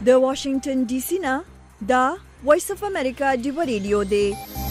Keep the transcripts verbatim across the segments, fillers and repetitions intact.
د واشنگټن ډي سي نه دا وایس اف امریکا دی ریډیو دی.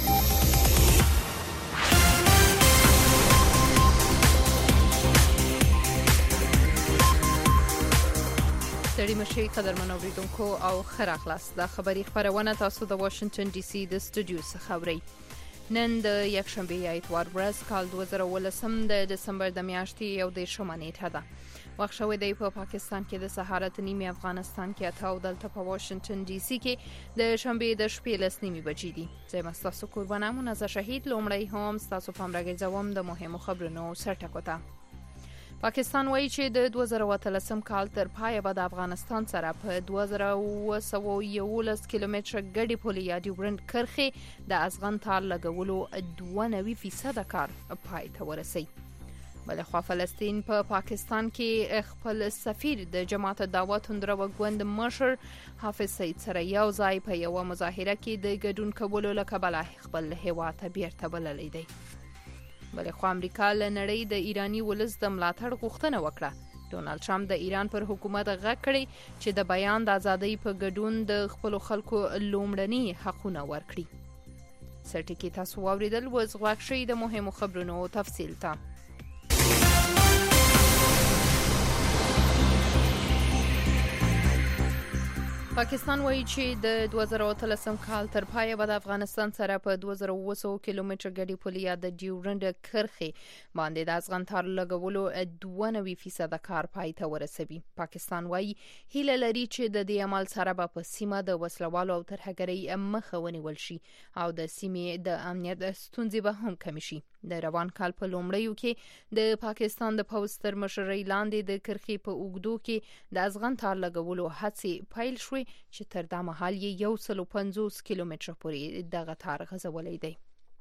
ستړي مشي قدرمن اوریدونکو او خیر اخلاص د خبري خبرونه تاسو د واشنگټن ډي سي د سټوډیو څخه اورئ. نن د یکشنبه اتوار ورځ کال دوه زره ولسم د دسمبر د میاشتې یو دیرشمه نیټه ده. وخت شوی دی په پاکستان کې د سهارت نیمه، افغانستان کې اته او دلته په واشنگټن ډي سي کې د شنبه د شپې لس نیمه بجې دي. زه تاسو قربانه منازه شهید لومړی هم تاسو په امر راځوم د مهمو خبرونو سرټکو ته. پاکستان وایي چې د دوه زره اتلسم کال تر پایه به د افغانستان سره په دوه زره اوه سوه یولس کیلومتره ګډې پولې یا ډیورنډ کرښې د ازغن تار لګولو دوه نوي فیصده کار پای ته ورسوي. بلخوا فلسطین په پا پاکستان کې خپل سفیر د جماعت دعوت هندره وګوند مشر حافظ سعید سره یو ځای په یو مظاهره کې د ګډون کولو لکبله خپل هیواد ته بیرته بللی دی. بلخوا امریکا له نړۍ د ایرانی ولس د ملاتړ غوښتنه وکړه. ډونالد ټرمپ د ایران پر حکومت غږ کړی چې د بیان د ازادۍ په ګډون د خپل خلکو لومړني حقونه ورکړي. سرټکی تاسو واوریدل وز غواړئ شي د مهمو خبرونو تفصیل ته. پاکستان وایي چې د دوه زره اتلسم کال تر پایه به د افغانستان سره په دوه زره اوه سوه کیلومتره ګډې پولې یا د ډیورنډ کرښې باندې د ازغن تار لګولو دوه نوي فیصده کار پای ته ورسوي. پاکستان وایي هیله لري چې د دې عمل سره به په سیمه د وسلوالو او ترهګرۍ مخه ونیول شي او د سیمې د امنیت ستونزې به هم کم شي. د روان کال په لومړیو کې د پاکستان د پوځ تر مشرۍ لاندې د کرښې په اوږدو کې د ازغن تار لګولو هڅې پیل شوې چې تر دا مهال یې یو سل او پنځوس کیلومتره پورې دغه تار غځولی دی.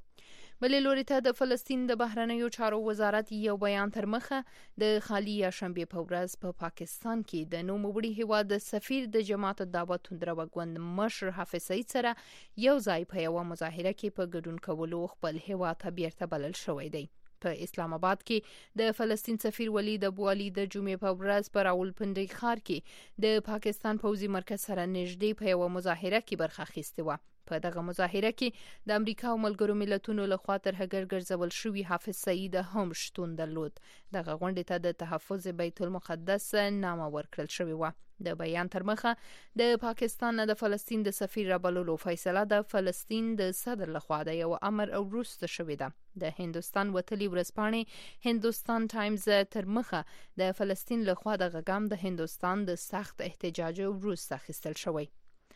بلې لوري ته د فلسطین د بهرنیو چارو وزارت یو بیان تر مخه د خالي یا شنبه په ورځ په پا پاکستان کې د نوموړي هیواد د سفیر د جماعت دعوت هندره وګوند مشر حافظ سعید سره یو ځای په یو مظاهره کې په ګډون کولو خپل هیواد ته بیرته بلل شوی دی. په اسلام آباد کې د فلسطین سفیر ولید ابو علي د جمعې په ورځ په راولپنډي ښار کې د پاکستان پوځي مرکز سره نږدې په یو مظاهره کې برخه اخیستې وه. په دغه مظاهره کې د امریکا او ملګرو ملتونو لخوا ترهګر ګرځول شوی حافظ سعید هم شتون درلود. دغه غونډې ته د تحفظ بیت المقدس نامه ورکړل شوې وه. د بیان تر مخه د پاکستان د فلسطین د سفیر رابللو فیصله د فلسطین د صدر لخوا د یو امر وروسته شوې ده. د هندوستان وتلي ورځپاڼې هندوستان ټایمز تر مخه د فلسطین لخوا د غږام د هندوستان د سخت احتجاج وروسته اخیستل شوی.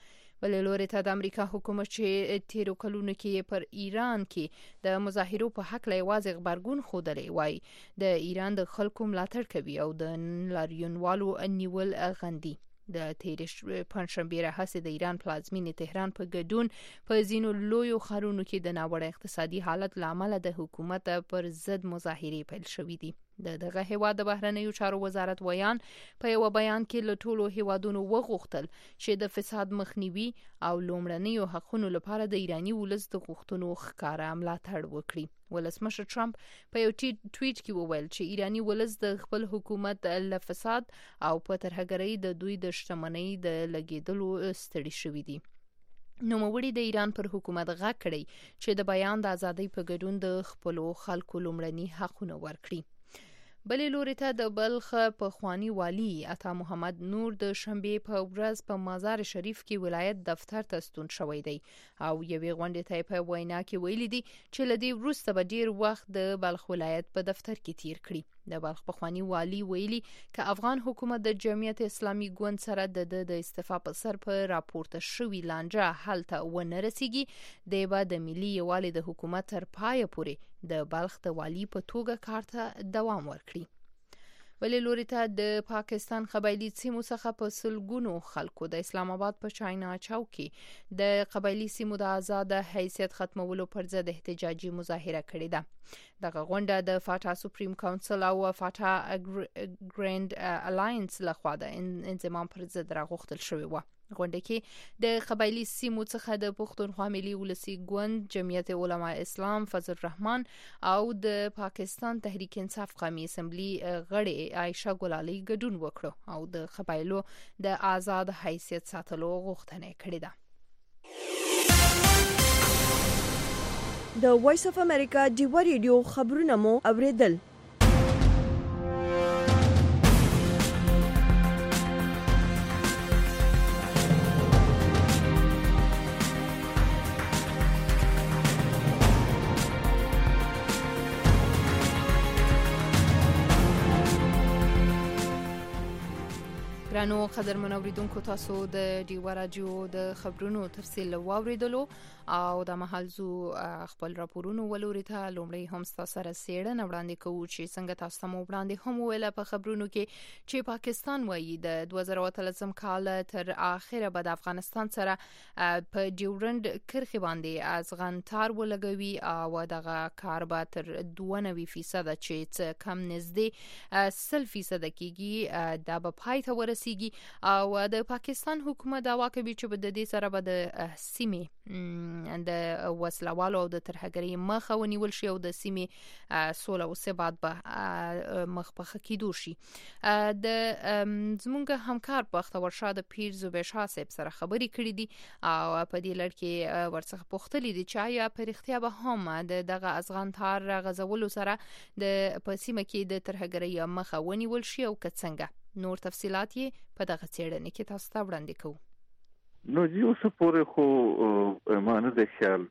بلې لوري ته د امریکا حکومت چې تیرو کلونو کې پر ایران کې د مظاهرو په حق له یوازې غبرګون ښودلی وای د ایران د خلکو ملاتړ کوي او د لاریونوالو نیول غندي. د تیرې پنځشنبې راهیسې د ایران پلازمینې تهران په ګډون په ځینو لویو ښارونو کې د ناوړه اقتصادي حالت له امله د حکومت پر ضد مظاهرې پیل شوې دي. د دغه هیواد د بهرنیو چارو وزارت ویان په یو بیان کې له ټولو هیوادونو وغوښتل چې د فساد مخنیوي او لومړنیو حقونو لپاره د ایرانی ولس د غوښتنو ښکاره ملاتړ وکړي. ولسمشر ټرمپ په یو ټویټ کې وویل چې ایرانی ولس د خپل حکومت له فساد او په ترهګرۍ د دوی د شتمنۍ د لګیدلو ستړي شوي دي. نوموړي د ایران پر حکومت غږ کړی چې د بیان د ازادۍ په ګډون د خپلو خلکو لومړني حقونه ورکړي. بلې لوري ته د بلخ پخوانی والی عطا محمد نور د شنبې په ورځ په مزار شریف کې ولایت دفتر ته ستون شوی دی او یوې غونډې ته په وینا کې ویلي دي چې لدی وروسته به ډیر وخت د بلخ ولایت په دفتر کې تیر کړي. د بلخ پخوانی والی ویلي که افغان حکومت د جمعیت اسلامي ګوند سره د د استعفا په سر په راپورته شوی لانجه حل ته ونه رسیږي دی به د ملي یووالي د حکومت تر پایه پورې د بلخ د والی په توګه کار ته دوام ورکړي. بلې لوري ته د پاکستان قبایلی سیمو څخه په سلګونو خلکو د اسلام آباد په چاینا چوک کې د قبایلی سیمو د آزاد حیثیت ختمولو پر ضد احتجاجي مظاهره کړې ده. دغه غونډه د فاټا سپریم کونسل او فاټا ګراند الاینس لخوا د انضمام پر ضد راغوښتل شوې وه. غونډه کې د قبایلی سیمو څخه د پښتونخوا ملي ولسی ګوند، جمعیت علما اسلام، فضل الرحمن او د پاکستان تحریک انصاف قومي اسمبلی غړي عائشه ګلالي ګډون وکړو او د قبایلو د آزاد حیثیت ساتلو غوښتنه کړې ده. د وایس اف امریکا ډیوا ریډیو خبرونه مو اوریدل. ګرانو قدرمن اوریدونکو، تاسو د ډیوا راډیو د خبرونو تفصیل واوریدلو او د مهال زو خپل راپورونو ولوري ته لومړی هم تاسو سره سیړنه وړاندې کوو چې څنګه تاسو ته وړاندې هم ویل په خبرونو کې چې پاکستان وایي د دوه زره اتلسم کال تر اخره به د افغانستان سره په ډیورند کرښې باندې ازغن تار ولګوي او دغه کار به تر دوه نوي فیصد چې څه کم نږدې سل فیصد کېږي دا به پای ته ورسیږي او د پاکستان حکومت دعوا کوي چې د دې سره به د سیمې د وسلوالو او د ترهګرۍ مخه ونیول شي او د سیمې سوله او ثبات به مخ په کېدو شي. د زمونږ همکار بختور شاه د پیر زبیر شاه صاحب سره خبرې کړې دي او په دې لړ کې ورڅخه پوښتلې دي چې آیا په رښتیا به هم د دغه ازغن تار غزولو سره د په سیمه کې د ترهګرۍ مخه ونیول شي او که څنګه. نور تفصيلات یې په دغه څېړنې کې تاسو ته وړاندې کوو. نو یو څه پورې خو مانه د خیال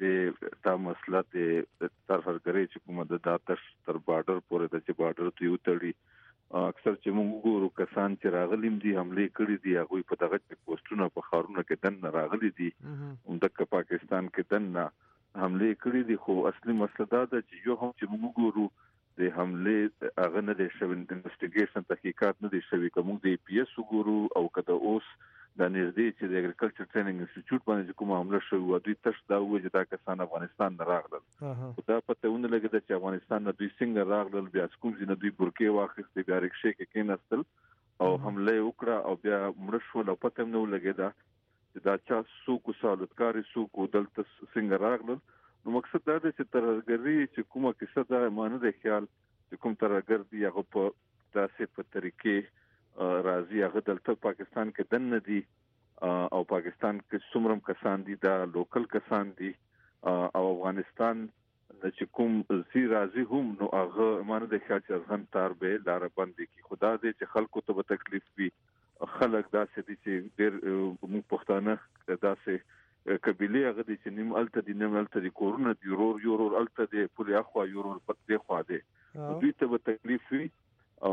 چې دا مسله د ترهګرۍ چې کومه د داتش تر بارډر پورې د چې بارډر ته یو تړي اکثر چې موږ ګورو کسان چې راغلیم دي حمله کړې دي هغه په دغه پوسټونو په خارونو کې دن راغلي دي د پاکستان کې دن حمله کړې دي. خو اصلي مسله دا ده چې یو هم چې موږ ګورو د حمله هغه نه د شوین انویسټیګیشن تحقیقات نه دي شوی کوم د پی ایس وګورو او کده اوس د نږدې چې د اګریکلچر ټریننګ انسټیټیوټ باندې کوم حمله شوی و دوی تش دا و چې دا کسان افغانستان نه راغلل. دا پته ونه لګیده چې افغانستان نه دوی څنګه راغلل، بیا کوم ځای نه دوی برکې واخیستې، بیا رکشې کې کېناستل او حمله وکړه او بیا مړ شو. لا پته نه ولګیده چې دا چا څوک سالوتکاری څوک دلته څنګه راغلل. نو مقصد دا دی چې ترهګرۍ چې کومه کیسه ده مانه د خیال چې کوم ترهګر دی هغه په داسې په طریقې راځي هغه دلته پاکستان کې دن دي او پاکستان کې څومره کسان دي دا لوکل کسان دي او افغانستان چې کوم زی راځي هم نو هغه مانه د خیال چې ځان تار به لار باندې کې خدا دې چې خلکو ته به تکلیف وي. خلک داسې دي چې ډېر موږ پښتانه داسې قبيله هغه دي چې نیم الته دي نیم الته دي کورونه دي یورور یورور الته دي پولی اخوا یورور پته خوا دي دوی ته به تکلیف وي او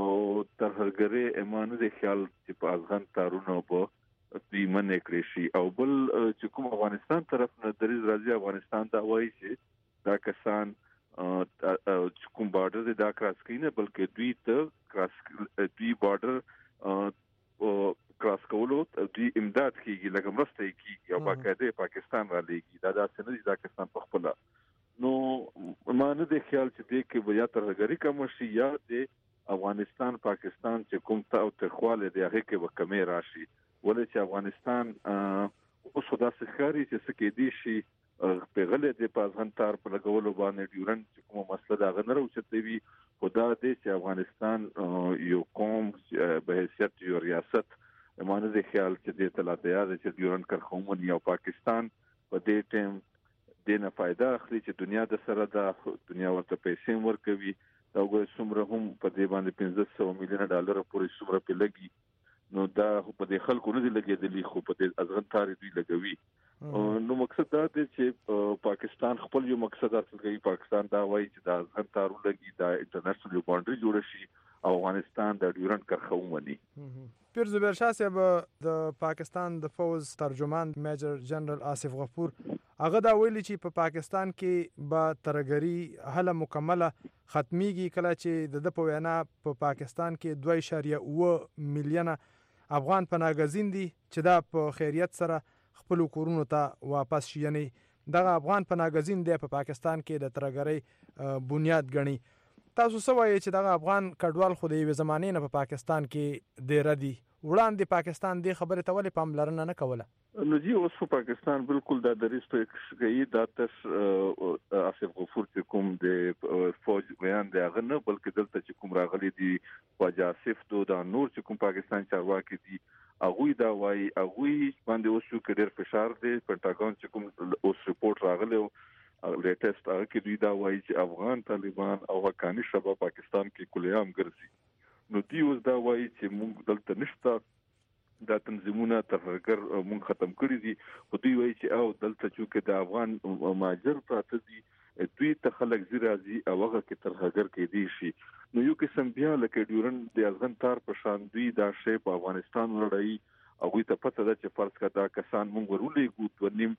ترهګرۍ ایمان د خیال چې په افغان تارونه په دوی منې کړی شي. او بل چې کوم افغانستان طرف نه دریز راځي افغانستان دا وایي چې دا کسان کوم بارډر دی دا کراس کوي نه بلکې دوی ته کراس دوی بارډر کراس کولو دوی امداد کیږي لکه مرسته کیږي او باقاعده پاکستان را لېږي. دا داسې نه دي دا کسان په خپل نو مانه د خیال چې دې کې بیا ترهګرۍ کوم شي یا د افغانستان پاکستان چې کوم ته او تخواله دی هغه کې وکمې راشي ولې چې افغانستان اوس خدا سخاري چې سکه دي شي په غلې د پازغن تار په لګولو باندې ډیورن چې کومه مسله دا غنره او چې وی خدا دې چې افغانستان یو قوم به حیثیت یو ریاست مانه د خیال چې د تلاتیا چې ډیورن کرخومن یو پاکستان په دې ټیم د نه فائدہ اخلي چې دنیا د سره د دنیا ورته پیسې ورکوي دا وګورئ څومره هم په دې باندې پنځه سوه میلیونه ډالر پورې څومره په لګي نو دا په دې خلکو نه لګېدلی خو په دې ازغن تاري دوی لګوي. نو مقصد دا دی چې پاکستان خپل یو مقصد حاصل کوي. پاکستان دا وایي چې دا ازغن تارو لګي دا انټرنیشنل باونډري جوړ شي او افغانستان د ډیورنډ کرښه ومني. پیر زبیر شاه صاحب د پاکستان د فوز ترجمان میجر جنرال آصف غفور هغه دا ویلي چې په پاکستان کې به ترهګرۍ هله مکمله ختميږي کله چې د په وینا په پاکستان کې دوه اعشاریه اوه میلیونه افغان پناهګزین دي چې دا په خیریت سره خپل کورونو ته واپس شي. یعنی دغه افغان پناهګزین دی په پاکستان کې د ترهګرۍ بنیاد ګڼي. تاسو څه وایئ چې دغه افغان کډوال خو د یوې زمانې نه په پاکستان کې ډېر دي وړاندې پاکستان دې خبره ته ولې پاملرنه نه کوله؟ نو جی اوس په پاکستان بالکل دا د ریسپیکټ کوي دا تر آصف غفور چې کوم د فوج بیان دی هغه نه بلکې دلته چې کوم راغلي دي خواجه آصف دو دا نور چې کوم پاکستان چارواکي دي هغه دا وایي هغه باندې اوس یو ډېر فشار دی پینټاګون چې کوم اوس ریپورت راغلی لیټیسټ هغه کې دوی دا وایي چې افغان طالبان او حقانی شباب پاکستان کې کلیام ګرځي نو دی اوس دا وایي چې موږ دلته نشته دا تنظیمونه ترهګر مونږ ختم کړی دي خو دوی وایي چې او دلته چې د افغان ماجر پراته دي دوی ته خلک زی راځي او هغه کې ترهګر کې دي شي نو یو قسم بیا لکه ډیورن د افغان تار په شان دوی دا شی په افغانستان لړۍ او دوی ته پته ده چې فرض کړه کسان مونږ ورولې ګوت ونیم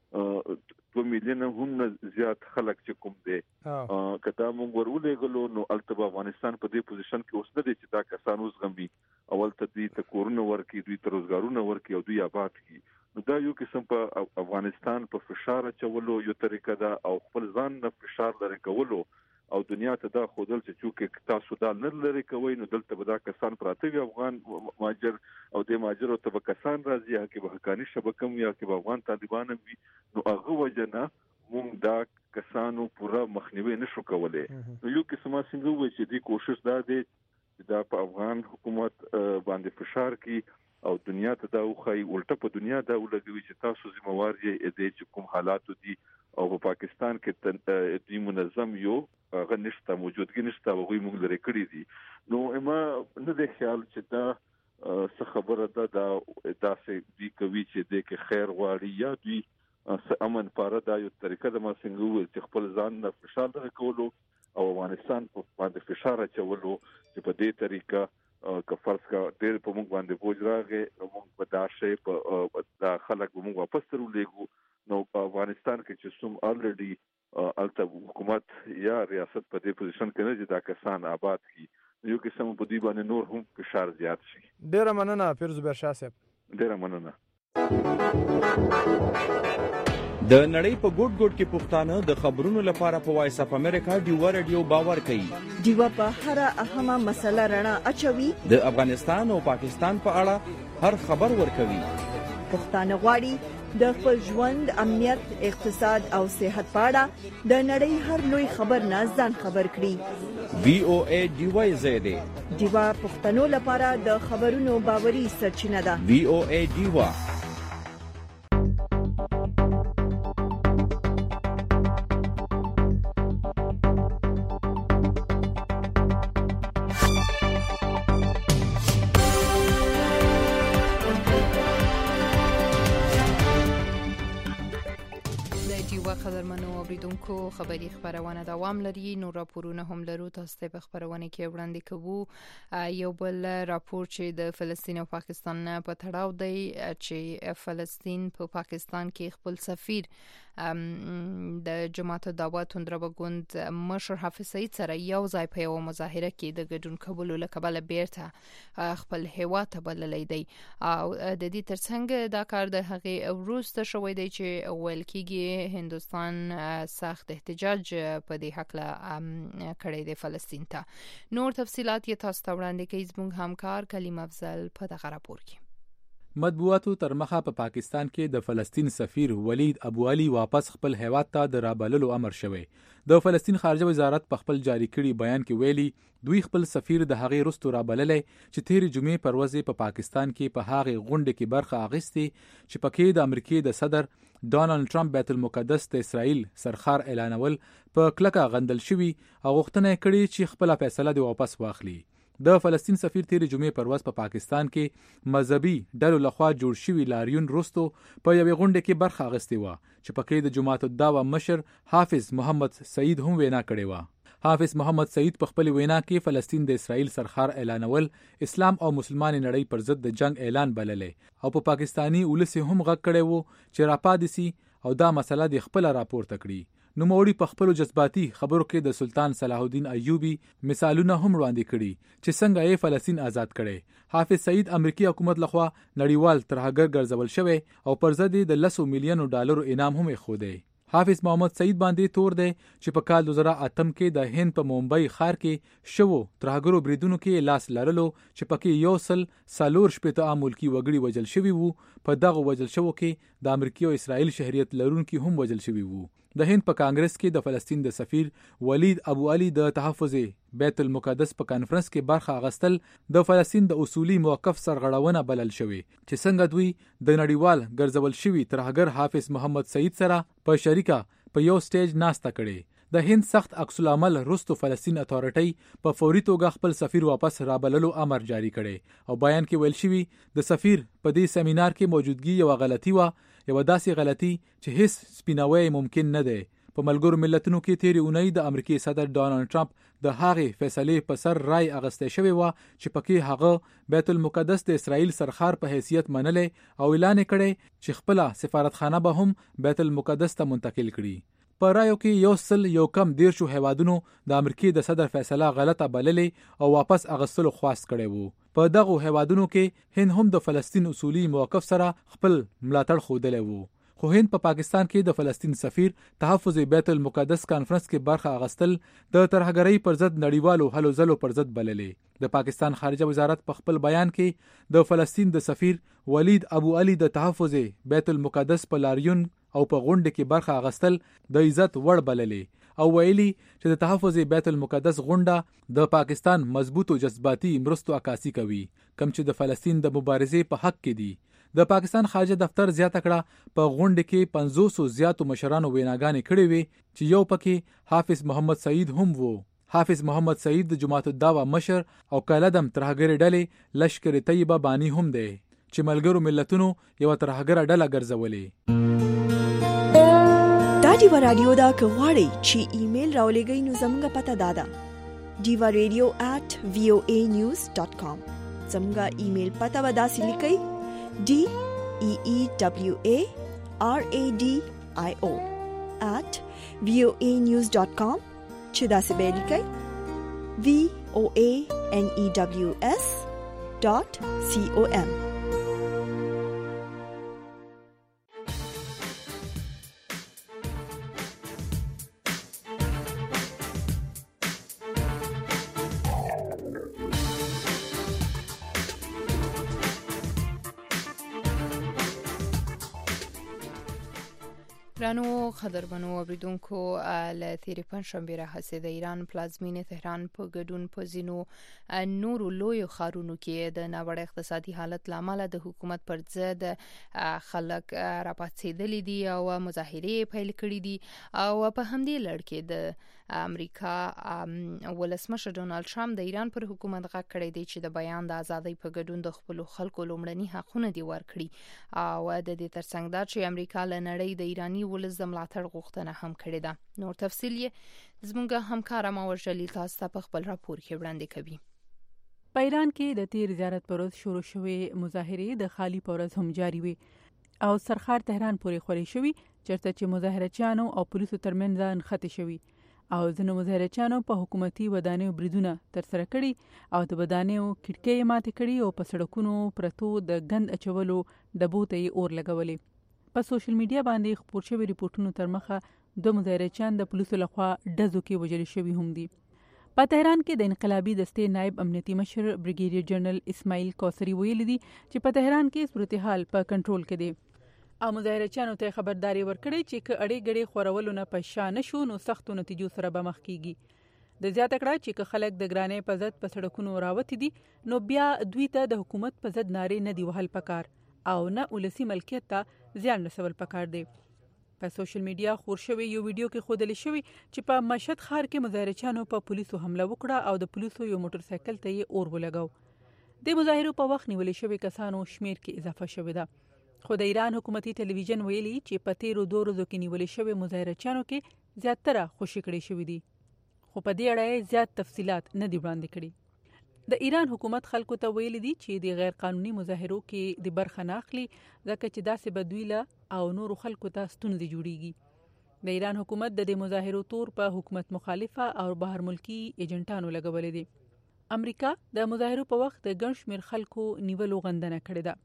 دو میلیون هم زیات خلک چې کوم دي کدا مونږ ورولې غلو نو البته افغانستان په دې پوزیشن کې اوس نه دي چې دا کسان اوس غمي اول ته دوی ته کورونه ورکی دوی ته روزګارونه ورکی او دوی آباد کی نو دا یو قسم په افغانستان په فشار چولو یو طریقه ده او خپل ځان نه فشار لري کولو او دنیا ته دا خودل چې چې تاسو دا نه لري کوي نو دلته به دا کسان پراته وي افغان ماجر او د ماجر او ته کسان راځي چې به حقانی شبکه یا چې به افغان طالبان وي نو هغه وجنه مونږ دا کسانو پورا مخنیوي نشو کولای نو یو قسمه څنګه وایي چې د کوشش دا دی دا په افغان حکومت باندې فشار کی او دنیا ته دا وخی الټه په دنیا دا ولګوي چې تاسو ذمہوار یې دې چې کوم حالات دي او په پاکستان کې د منظم یو غنښت موجودګي نشته او غوي موږ لري کړی دي نو اما نه د خیال چې دا څه خبره ده دا داسې دی کوي چې د کې خیر غواړي یا دوی امن پاره دا یو طریقه د ما څنګه چې خپل ځان نه فشار لري کولو او افغانستان په باندې فشار اچولو چې په دې طریقه که فرض کا ډېر په موږ باندې بوج راغی موږ په دا شی په دا خلک موږ واپس ترولېګو نو په افغانستان کې چې سوم الریډي الته حکومت یا ریاست په دې پوزیشن کې نه دي دا کسان آباد کی یو قسم په دې باندې نور هم فشار زیات شي ډېر مننه پیروز برشاه صاحب ډېر مننه د نړۍ په ګوټ ګوټ کې پښتانه د خبرونو لپاره په وایس اف امریکا ډیوا رادیو باور کوي ډیوا په هر اهمه مسله رڼا اچوي د افغانستان او پاکستان په اړه هر خبر ورکوي پښتانه غواړي د خپل ژوند امنیت اقتصاد او صحت په اړه د نړۍ هر لوی خبر نه ځان خبر کړي وی او ای ډیوا زیاده ډیوا پښتنو لپاره د خبرونو باوري سرچینه ده وی او ای ډیوا قدرمنو اوریدونکو خبری خبرونه دوام لري نو راپورونه هم لرو تاسو ته په خبرونه کې وړاندې کوو یو بل راپور چې د فلسطین او پاکستان په تړاو دی چې فلسطین په پا پاکستان کې خپل سفیر د جماعت دعوت تندربګوند مشر حافظ سعید سره یو ځای په یو مظاهره کې د ګډون کولو لکبل بیرته خپل هوا ته بللې دی او د دې ترڅنګ دا کار د هغه وروسته شوې دی چې ویل کېږي هندستان سخت احتجاج په دې حق لا کړی دی فلسطین ته نور تفصيلات یې تاسو ته وړاندې کوي زموږ همکار کلیم افضل په دغه راپور کې مطبوعاتو تر مخه په پا پاکستان کې د فلسطین سفیر ولید ابو علي واپس خپل هیواد ته د رابللو امر شوی د فلسطین خارجه وزارت په خپل جاری کړي بیان کې ویلي دوی خپل سفیر د هغې رستو رابللې چې تیر جمعې پر ورځ په پاکستان کې په هغې غونډه کې برخه اخیستي چې پکې د امریکای د صدر ډونالد ټرمپ بیت المقدس د اسرائیل سرخار اعلانول په کلکه غندل شوی او غوښتنه کړې چې خپل فیصله د واپس واخلي د فلسطین سفیر تیر جمعې پر ورځ په پاکستان کې مذهبي ډلو لخوا جوړ شوی لاریون رستو په یوې غونډه کې برخه اخیستې و چې پکې د جماعت الدعوه مشر حافظ محمد سعید هم وینا کړې و حافظ محمد سعید په خپل وینا کې فلسطین د اسرائیل سرخار اعلانول اسلام او مسلمان نړۍ پر ضد د جنگ اعلان بللې او په پاکستانی ولس هم غږ کړی وو چې راپادسي او دا مسله د خپل راپورته کړي نوموړي په خپل جذباتي خبرو کې د سلطان صلاح الدین ایوبی مثالونه هم وړاندې کړي چې څنګه یې فلسطین آزاد کړي حافظ سعید امریکای حکومت لخوا نړیوال ترهګر ګرځول شوی او پر ضد د لسو میلیونو ډالرو انعام هم خو دی حافظ محمد سعید باندې تور دی چې په کال دوه زره اتم کې د هند په ممبئی ښار کې شوو ترهګرو بریدونو کې لاس لرلو چې پکې یو سل څلور شپېته عام ملکي وګړي وژل شوي وو. په دغه وژل شوو کې د امریکا او اسرائیل شهریت لرونکي هم وژل شوي وو. د هند په کانګرس کې د فلسطین د سفیر ولید ابو علي د تحفظ بیت المقدس په کانفرنس کې برخه اخیستل د فلسطین د اصولي موقف سرغړونه بلل شوی چې څنګه دوی د نړیوال ګرځول شوی ترهګر حافظ محمد سعید سره په شریکه په یو سټیج ناسته کړي. د هند سخت عکس العمل رستو فلسطین اتھارټي په فوري توګه خپل سفیر واپس رابللو امر جاری کړي او بیان کې ویل شوی د سفیر په دې سیمینار کې موجودګي یو غلطي و، یو داسې غلطي چې هیڅ سپیناوی ممکن نه دی. په ملګرو ملتونو کې تیرې اونۍ د امریکای صدر ډانلډ ټرمپ د هغې فیصلې په سر رای اغسته شوی و چې پکې هغه بیت المقدس د اسرائیل سرخار په حیثیت منلې او اعلان کړي چې خپل سفارتخانه به هم بیت المقدس ته منتقل کړي. په رایو کې یو سل یو کم دیرشو هیوادونو د امریکای د صدر فیصله غلطه بللې او واپس اغستلو خواست کړي وو. په دغه هیوادونو کې هند هم د فلسطین اصولي موقف سره خپل ملاتړ ښودلی وو. خو هند په پا پاکستان کې د فلسطین سفیر تحفظ بیت المقدس کانفرنس کې برخه اغستل د ترهګرۍ پر ضد نړیوالو هلو ځلو پر ضد بللې. د پاکستان خارجه وزارت په خپل بیان کې د فلسطین د سفیر ولید ابو علي د تحفظ بیت المقدس په لاریون او په غونډه کې برخه اغستل د عزت وړ بللې او ویلي چې د تحفظ بیت المقدس غونډه د پاکستان مضبوطو جذباتي مرستو عکاسي کوي کوم چې د فلسطین د مبارزې په حق کې دي. د پاکستان خارجه دفتر زیاته کړه په غونډه کې پنځوس زیاتو مشرانو ویناګانې کړې وي چې یو پکې حافظ محمد سعید هم وو. حافظ محمد سعید د جماعت الدعوه مشر او کالدم ترهګر ډلې لشکر طیبه بانی هم دی چې ملګرو ملتونو یو ترهګر ډله ګرځولې. دا دیوا رادیو دا کغواړي چې ایمیل راولېږئ نو زموږ پته دادا diva radio at voa news dot com. زموږ ایمیل پته ودا سې لیکئ D E E W A R A D I O at voa news dot com چې دا څه به لیکئ V O A N E W S dot C O M. رانو خبربنو اوریدونکو له تیرې پنځشنبې راهیسې د ایران پلازمینې تهران په ګډون په ځینو نورو لویو ښارونو کې د ناوړه اقتصادي حالت لامل د حکومت پر ضد خلک راپاڅېدلي دي او مظاهرې پیل کړي دي او په همدې لړ کې د امریکا ولسمشر ډونالد ټرمپ د ایران پر حکومت غږ کړی دی چې د بیان د ازادۍ په ګډون د خپل خلکو لومړني حقونه دي ورکړي او د دې ترڅنګ دا چې امریکا له نړۍ د ایرانی ولس د ملاتړ غوښتنه هم کړې ده. نور تفصیل یې زموږ همکاره ماور جلیل تاسو ته په خپل راپور کې وړاندې کوي. په ایران کې د تیر زیارت پر ورځ شروع شوې مظاهرې د خالی پر ورځ هم جاری وي او سرخار تهران پورې خوري شوی چرته چې مظاهرچیانو او پولیسو ترمنځ نښتې شوی او ځینو مظاهرچیانو په حکومتي ودانیو بریدونه ترسره کړي او د ودانیو کړکۍ ماتې کړي او په سړکونو پرتو د ګند اچولو ډبو ته یې اور لګولې. په سوشل میډیا باندې خپور شوي ریپورتونو تر مخه دوه مظاهرچیان د پولیسو لخوا ډزو کې وژل شوي هم دي. په تهران کې د انقلابي دستې نائب امنیتي مشر بریګیډیر جنرال اسماعیل کوثری ویلي دي چې په تهران کې صورتحال په کنټرول کې دی او مظاهرچیانو ته خبرداري ورکړي چې که اړې ګړې خورولو نه په شا نشو نو سختو نتیجو سره به مخ کیږي. د زیاته کړه چې که خلک د ګرانۍ په ضد په سړکونو راوتي دي نو بیا دوی ته د حکومت په ضد نارې نه دی وهل پکار او نه ولسی ملکیت ته زیان رسول پکار دی. په سوشل میډیا خور شوی یو ویډیو کې ښودل شوی چې په مشهد ښار کې مظاهرچیانو په پولیسو حمله وکړه او د پولیسو یو موټر سایکل ته یې اور ولګاو. د مظاهرو په وخت نیول شوی کسانو شمیر کې اضافه شوی ده. خو د ایران حکومتي ټلویزیون ویلي چې په تیرو دوه ورځو کې نیول شوی مظاهرچیانو کې زیاتره خوشي کړي شوی دي خو په دې اړه زیات تفصيلات نه دی وړاندې کړي. د ایران حکومت خلکو ته ویلي دي چې د غیر قانوني مظاهرو کې د برخه نه اخلي ځکه چې داسې بدویله او نورو خلکو ته ستونزې جوړیږي. د ایران حکومت د دې مظاهرو تور په حکومت مخالفه او بهر ملکی ایجنټانو لګولې دي. امریکا د مظاهرو په وخت د ګڼ شمېر خلکو نیولو غندنه کړې ده.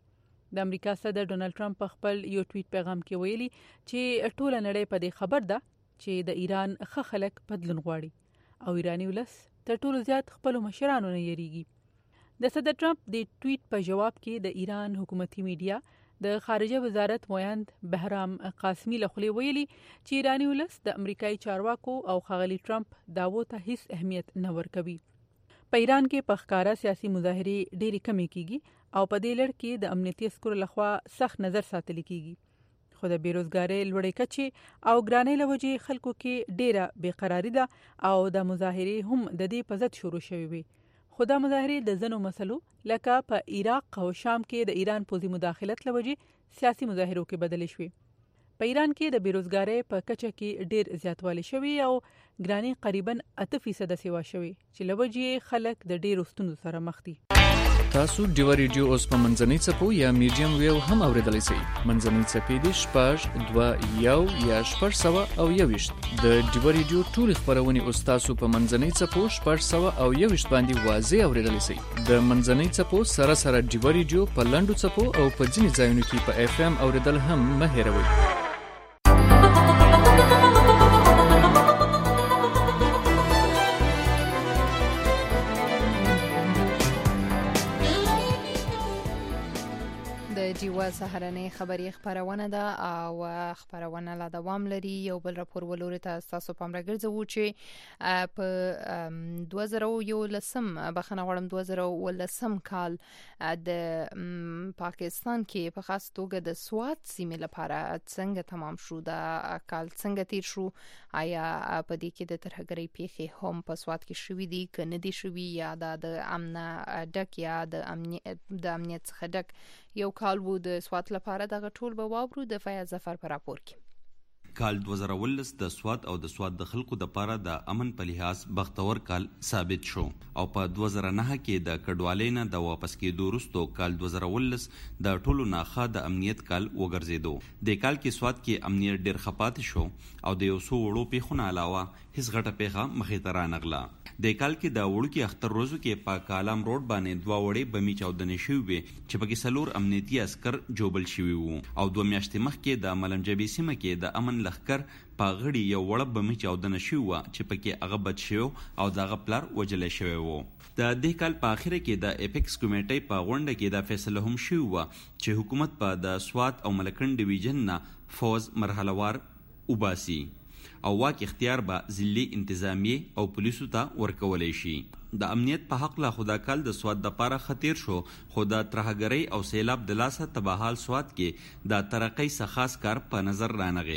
د امریکا صدر ډونالد ټرمپ په خپل یو ټویټ پیغام کې ویلي چې ټوله نړۍ په دې خبر ده چې د ایران ښه خلک بدلون غواړي او ایرانی ولس تر ټولو زیات خپل مشرانو نه یریږي. د صدر ټرمپ د ټویټ په جواب کې د ایران حکومتي میډیا د خارجه وزارت مویند بهرام قاسمی له خولې ویلي چې ایرانی ولس د امریکایي چارواکو او ښاغلي ټرمپ دعوو ته هیڅ اهمیت نه ورکوي. په ایران کې په ښکارا سیاسي مظاهرې ډېرې کمې کیږي او په دې لړ کې د امنیتي عسکرو لخوا سخت نظر ساتل کیږي. خو د بیروزګارۍ لوړې کچې او ګرانۍ له وجې خلکو کې ډېره بېقراري ده او د مظاهرې هم د دې په ضد شروع شوې وي. خو دا مظاهرې د ځینو مسلو لکه په عراق او شام کې د ایران پوځي مداخلت له وجې سیاسي مظاهرو کې بدلې شوې. په ایران کې د بیروزګارۍ په کچه کې ډېر زیاتوالی شوی او ګرانۍ قریباً اته فیصده سیوا شوی چې له وجې خلک د ډېرو ستونزو سره مخ دي. تاسو ډیوا ریډیو اوس په منځنۍ څپو یا میډیم ویو هم اوریدلی شئ. منځنۍ څپې دي شپږ دوه یو یا شپږ سوه او یوویشت. د ډیوا ریډیو ټولې خپرونې اوس تاسو په منځنۍ څپو شپږ سوه او یوویشت باندې واضح اوریدلی شئ. د منځنۍ څپو سره سره ډیوا ریډیو په لنډو څپو او په ځینې ځایونو کې په اف ام اوریدل هم مه هیروئ. ډیوا سهارنۍ خبري خبرونه ده او خبرونه لا دوام لري. یو بل راپور ولوري ته تاسو پام راګرځو چې په دوه زره یولسم بخنه غوړم دوه زره یولسم کال د پاکستان کې په خاص توګه د سوات سیمې لپاره څنګه تمام شو، دا کال څنګه تیر شو، آیا په دې کې د ترهګرۍ پیښې هم په سوات کې شوې دي که نه دي شوې، یا د امن ډک یا د امنیت څخه ډک یو کال وو د سوات لپاره. دغه ټول به واورو د فیاض ظفر پر راپور کې. کال دوه زره یولس د سوات او د سوات د خلکو د پاره د امن په لحاظ بختور کال ثابت شو او په دوه زره نه کې د کډوالۍ نه د واپس کېدو وروسته کال دوه زره یولس د ټولو ناخه د امنیت کال وګرځیدو. د کال کې سوات کې امنیت ډیر خپات شو او د یو څو وړو پیښو علاوه هیڅ غټه پیښه مخې ته رانغله. د کال کې د وړو کې اختر روزو کې په کالام روډ باندې دوه وړې بمې چاودنې شوې وې چې پکې څلور امنیتي عسکر جوبل شوي وو او دوه میاشتې مخکې د ملنجبي سیمه کې د امن لښکر په غړي یو وړه بمې چاودنه شوې وه چې پکې هغه بچ شوی او د هغه پلار وژلی شوی و. د دې کال په اخره کې د اپیکس کمیټۍ په غونډه کې دا فیصله هم شوې وه چې حکومت په د سوات او ملکنډ ډیویژن نه فوز مرحله وار وباسي او واک اختیار به ضلعي انتظامیه او پولیسو ته ورکولی شي. د امنیت په حق لا خدا کال د سوات د پاره خطیر شو، خو د ترهګرۍ او سیلاب د لاسه تباحال سوات کې د ترقۍ څخه خاص کار په نظر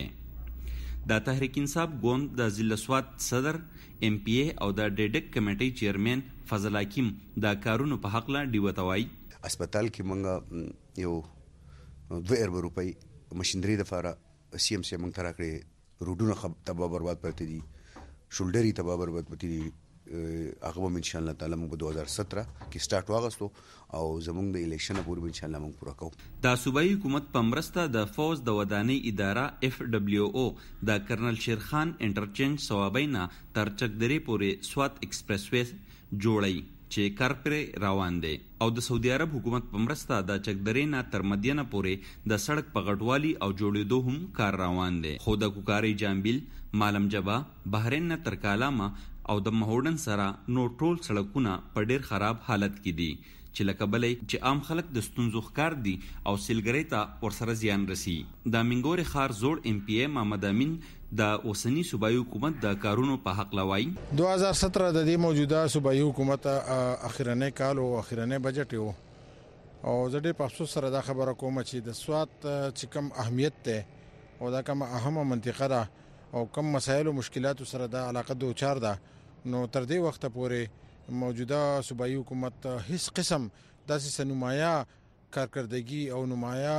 رانغی. د تحریک انصاف ګوند د ضلع سوات صدر ام پی ای او د ډیډک کمیټۍ چیرمن فضل حکیم د کارونو په حق لا ډیوتوي. اسپیټال کې مونږ یو دوه ارب روپۍ ماشينري د فاره سی ام سی مونږ ترا کړې، روډونه خب تبا برباد پرته دي، شولډري تبا برباد پرته دي. هغه به ان شاء الله تعالی موږ په دوه زره سطر کې سٹارټ واغستو او زموږ د الیکشن پورې ان شاء الله موږ پوره کوو. د صوبایي حکومت په مرسته د فوز د ودانۍ اداره اف دبليو او د کرنل شیرخان انټرچینج صوابینا تر چکدرې پورې سوات ایکسپریس وے جوړی چې کار پرې روان دی او د سعودي عرب حکومت په مرسته د چکدرې نه تر مدینه پورې د سړک په غټوالي او جوړېدو هم کار روان دی. خو د کوکاري جامبیل، مالم جبا، بحرین نه تر کالامه او د مهوډن سره نو ټول سړکونه په ډیر خراب حالت کې دي چې لکه بلې چې عام خلک د ستونزو ښکار دي او سیلګرۍ ته ورسره زیان رسی. د منګوري ښار زوړ ام پی ای محمد امین د اوسنی صوبایي حکومت د کارونو په حق لوي. دوه هزار سطر د دې موجوده صوبایي حکومت اخیرنۍ کال او اخیرنۍ بجټ یو او زه ډېر په افسوس سره دا خبره کوم چې د سوات چې کوم اهمیت ده او دا کوم اهمه منطقه ده او کوم مسایل او مشکلات سره د علاقه دوچار ده، نو تر دې وخت پورې موجوده صوبایي حکومت هیڅ قسم داسې سنمایا کارکردګي او نمایا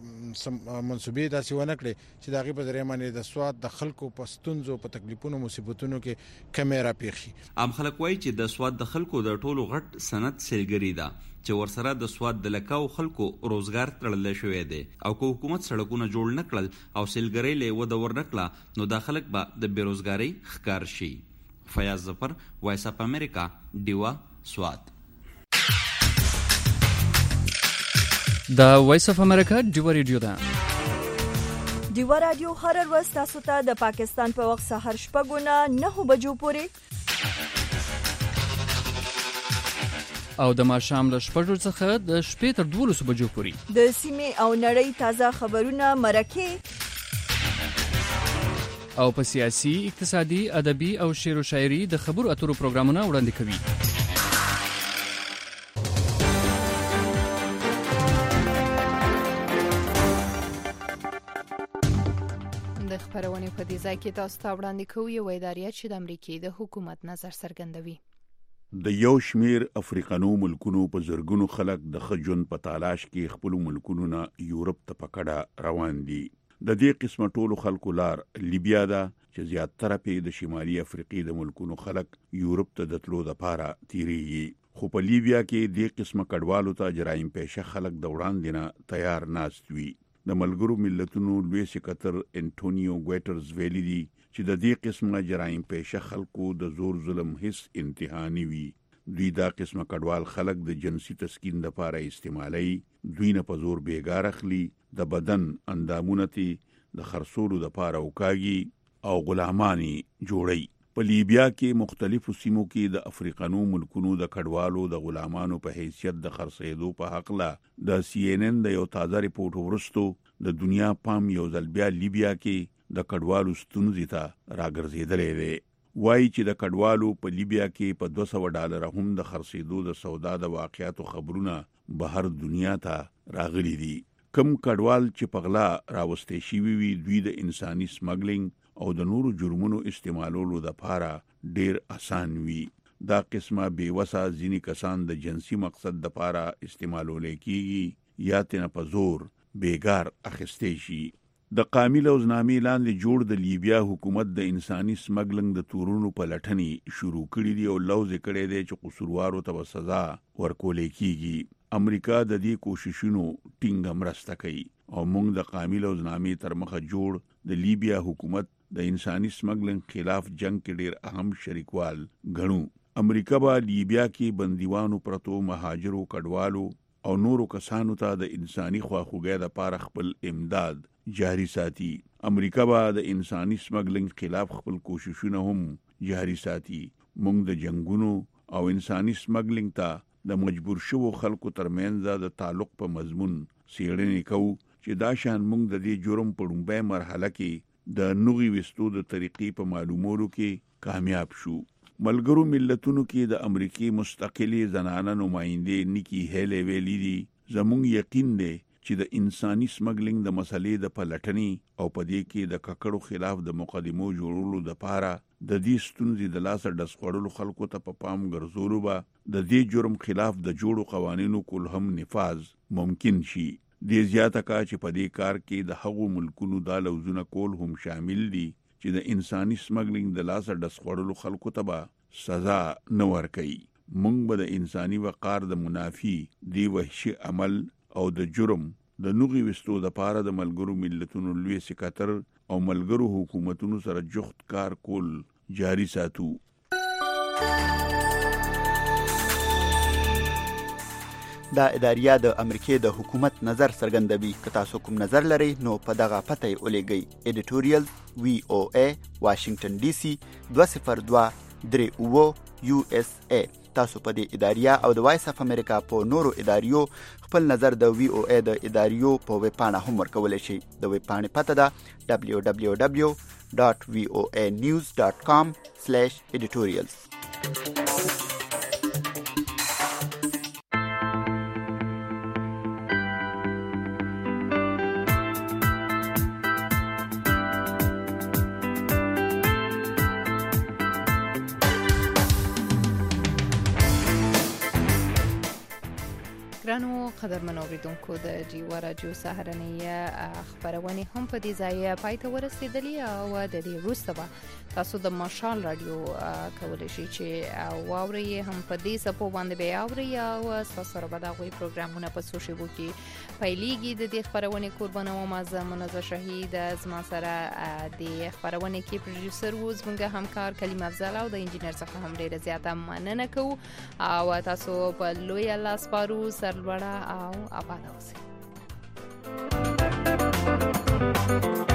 منصوبې داسې ونه کړې چې د هغې په ذریعه باندې د سوات د خلکو په ستونزو په تکلیفونو مصیبتونو کې کمی راپېښ شي. عام خلک وایي چې د سوات د خلکو د ټولو غټ صنعت سیلګري ده چې ورسره د سوات د لکاو خلکو روزګار تړلی شوی دی او که حکومت سړکونه جوړ نه کړل او سیلګرۍ له وده ور نه کړه نو دا خلک به د بیروزګارۍ ښکار شي. فیاض ظفر، وایس اپ امریکا، ډیوا، سوات. دا وایس اف امریکا ډیوا ریډیو ده. ډیوا رادیو هر ورځ تاسو ته د پاکستان په وخت سهار شپږ نه نه بجو پورې او د ماښام له شپږو څخه د شپې تر دولسو بجو پورې د سیمې او نړۍ تازه خبرونه مرکه او په سیاسي، اقتصادي، ادبي او شعر و شاعري د خبرو اترو پروګرامونه وړاندې کوي. د خبرونې په دې ځای کې تاسو ته وړاندې کوو یو اداریه چې د امریکای د حکومت نظر څرګندوي. د یو شمیر افریقانو ملکونو په زرګونو خلک د خجون په تلاش کې خپل ملکونو نه یورپ ته پکړه روان دي. د دې قسمه ټولو خلکو لار لیبیا ده چې زیاتره په د شمالي افریقې د ملکونو خلک یورپ ته د تلو لپاره تیریږي. خو په لیبیا کې د قسمه کډوالو ته جرایم پیشه خلک د وړاندې نه تیار ناست وي. د ملګرو ملتونو لوی سکرټر انټونیو ګوټرز ویلي دي چې د دې قسمه جرایم پیشه خلکو د زور ظلم هیڅ انتها نه وي. دوی دا قسمه کډوال خلک د جنسي تسکین لپاره استعمالي، دوی نه په زور بیګار اخلي، د بدن اندامونه تی د خرڅولو لپاره وکاږي او غلامانی جوړي. په لیبیا کې مختلفو سیمو کې د افریقانو ملکونو د کډوالو د غلامانو په حیثیت د خرڅېدو په حق لا د سی ان ان د یو تازه ریپورت ورستو د دنیا پام یو ځل بیا لیبیا کې د کډوالو ستونزې ته راګرځېدلې دی. وایي چې د کډوالو په لیبیا کې په دوه سوه ډالر هم د خرڅېدو د سودا د واقعیاتو خبرونه بهر دنیا ته راغلي دي. کم کډوال چې په غلا راوستي شوي وي دوی د انساني سمګلینګ او د نورو جرمونو استعمالولو لپاره ډیر آسان وي. دا قسمه بیوسه ځینې کسان د جنسي مقصد لپاره استعمالول کیږي یا تنه په زور بیګار اخیستی شي. د قامي لوزنامې لاندې جوړ د لیبیا حکومت د انساني سمګلینګ د تورونو په لټنې شروع کړي دي او لوز کړي دي چې قصوروارو ته سزا ورکول کیږي. امریکا د دې کوششونو ټینګه مرسته کوي او موږ د قامي لوزنامې تر مخه جوړ د لیبیا حکومت د انساني سمګلینګ خلاف جنگ کې ډیر اهم شریکوال غنو. امریکا به لیبیا کې بندیوانو پرتو مهاجرو کډوالو او نورو کسانو ته د انساني خواخوږۍ لپاره خپل امداد جاری ساتي. امریکا به د انساني سمګلینګ خلاف خپل کوششونه هم جاری ساتي. موږ د جنگونو او انساني سمګلینګ ته د مجبور شوو خلکو ترمنځ د تعلق په مضمون څېړنې کوو چې دا شان موږ د دې جرم په لومړۍ مرحله کې د نوغي وستو د طریقې په معلومولو کې کامیاب شو. ملګرو ملتونو کې د امریکای مستقلی زنانه نمائندې نیکی هیلی ویلي دي زموږ یقین دی چې د انساني سمګلینګ د مسلې د پلټنې او په دې کې د ککړو خلاف د مقدمو جوړولو لپاره د دې ستونزې د لاسه ډس خورلو خلکو ته په پام ګرځولو به د دې جرم خلاف د جوړو قوانینو کول هم نفاذ ممکن شي. د زیاته کا چې په دې کار کې د هغو ملکونو د لوزونه کول هم شامل دي چې د انساني سمګلینګ د لاسه ډس خورلو خلکو ته به سزا نه ورکوي. موږ به د انساني وقار د منافي دی وحشي عمل او د جرم د نوغي وستو د پاره د ملګرو ملتونو لوی سکرټر او ملګرو حکومتونو سره جخت کار کول جاری ساتو. دا اداریه د امریکای د حکومت نظر څرګندوي. که تاسو کوم نظر لرئ نو په دغه پته یې ولېږئ. ایډیټوریال وی او ای واشنگټن ډي سي دوه صفر دوه درې اووه یو اس ای. تاسو په دې اداریه او د وایس اف امریکا په نورو اداریو خپل نظر د وی او ای د اداریو په ویب پاڼه هم ورکولی شئ. د ویب پاڼې پته ده دبلیو دبلیو دبلیو ډاټ وی او ای نیوز ډاټ کام سلیش ایډیټوریالز. ګرانو قدرمنو اوریدونکو د ډیوا رادیو سهارنۍ خبرونه هم په دې ځای پای ته ورسېدلې او د دې وروسته به تاسو د مشال رادیو کولی شئ چې واورئ هم په دې سپو باندې به اورئ او تاسو سره به د غوي پروګرامونه په سوشل کې پیلېږي. د دې خبرونه قربانو ما زمونږ شهید زما سره د خبرونه کې پروډوسر و زموږ همکار کلیم افضل او د انجینر څخه هم ډیره زیاته مننه کوو او تاسو په لوی الله سپارو سرلوړه او آباد اوسئ. ډیوه